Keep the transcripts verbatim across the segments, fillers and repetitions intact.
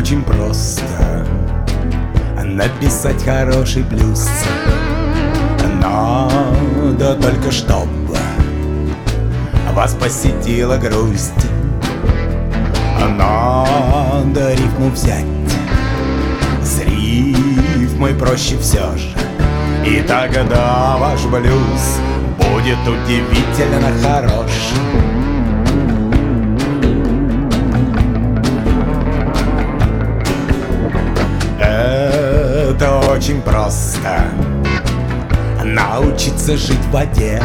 очень просто написать хороший блюз. Надо только чтобы вас посетила грусть. Надо рифму взять, с рифмой проще все же, и тогда ваш блюз будет удивительно хорош. Это очень просто научиться жить в воде.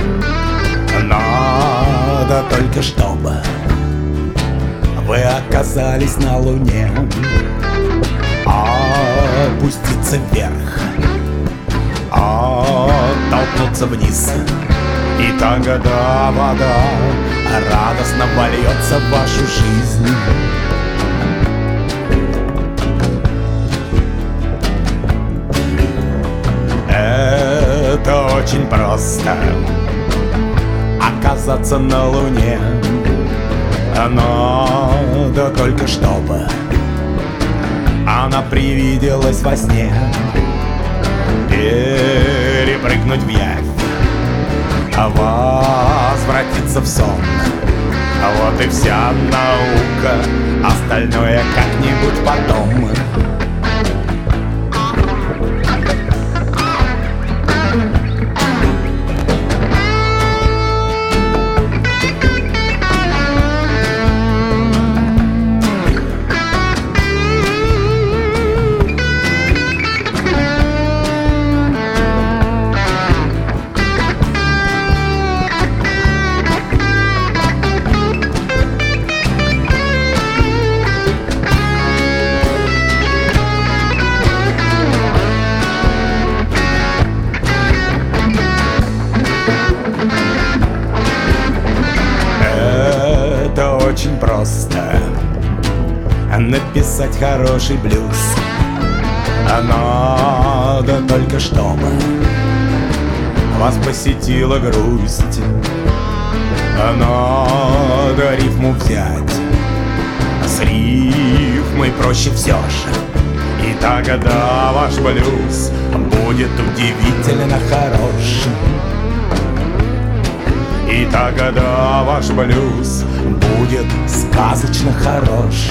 Надо только чтобы вы оказались на Луне, опуститься вверх, оттолкнуться вниз, и тогда вода радостно вольется в вашу жизнь. Это очень просто оказаться на Луне. Надо только чтобы она привиделась во сне, перепрыгнуть в явь, возвратиться в сон. Вот и вся наука, остальное как-нибудь потом. Очень просто написать хороший блюз. Надо только чтобы вас посетила грусть. Надо рифму взять, с рифмой проще все же, и тогда ваш блюз будет удивительно хорош. И тогда ваш блюз будет сказочно хорош.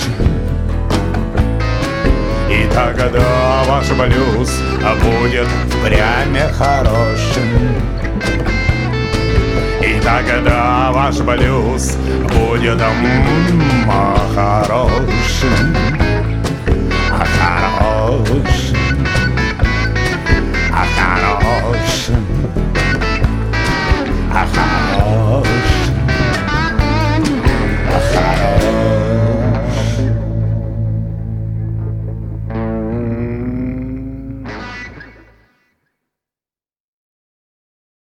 И тогда ваш блюз будет впрямь хорошим. И тогда ваш блюз будет м-м, хорошим, хорошим.